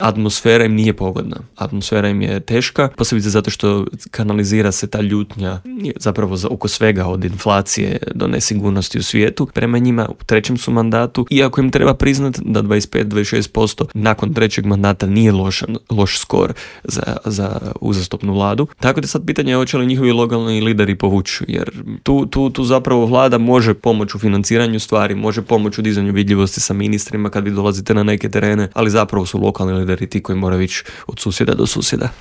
atmosfera im nije pogodna. Atmosfera im je teška, posebice zato što kanalizira se ta ljutnja zapravo oko svega, od inflacije do nesigurnosti u svijetu. Prema njima u trećem su mandatu, iako im treba priznati da 25-26% nakon trećeg mandata nije loš skor za uzastopnu vladu. Tako da sad pitanje je hoće li njihovi lokalni lideri povući, jer tu zapravo vlada može pomoći u financiranju stvari, može pomoći u dizanju vidljivosti sa ministrima kad vi dolazite na neke terene, ali zapravo su lokalni lideri ti koji moraju ići od susjeda do susjeda.